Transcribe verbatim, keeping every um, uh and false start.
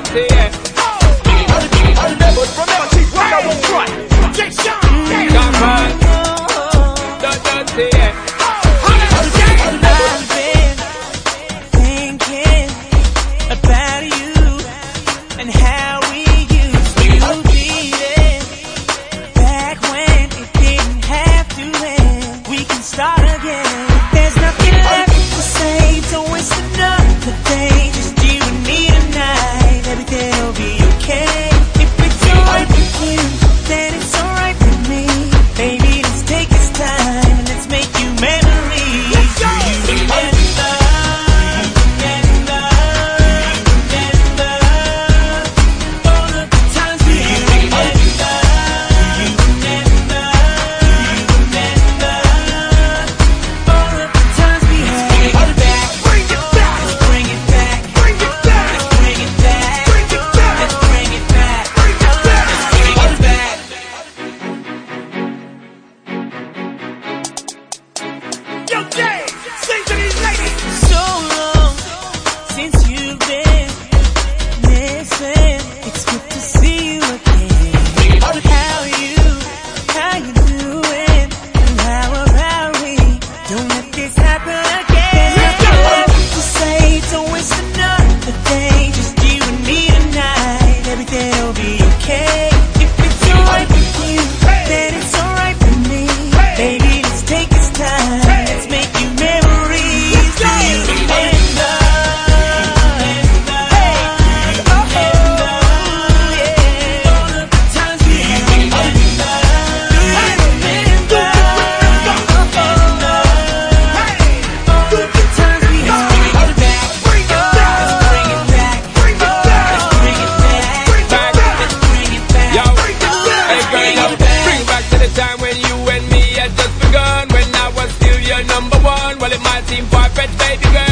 dirty, yeah. But remember, she's one that won't cry. Come on, the dirty, yeah. I've been thinking about you and how we used to be there. Back when it didn't have to end. We can start again. There's nothing left to say, so it's another day. Just you and me tonight. Everything'll be okay. If it's alright with you, then it's alright with me. Baby, let's take this time and let's make you memories. Do you remember? Do you remember? Do you remember all of the times we used to remember? Do you remember? Do you remember all of the times we had? Bring it back. Bring it back. Bring it back. Let's bring it back. Bring it back. Let's bring it back. Bring it back. Let's bring it back. Yo, Jay, sing to these ladies. So long since you've been missing. It's good to see you again. How you, how you doing? And how about we don't let this happen again? There's nothing left to say, so it's another day. Just you and me tonight. Everything'll be okay. If it's alright with you, then it's alright with me. Baby, let's take this time. Let's make you memories. Do you remember? Hey, oh, oh, yeah. All of the times we used to remember. Do you remember? Oh, all of the times we had. Bring it back. Bring it back. Bring it back. Bring it back. Bring it back. Let's bring it back. Yo, hey girl, yo, bring back to the time when you and me had just begun. When I was still your number one. Well, it might seem far-fetched, baby girl.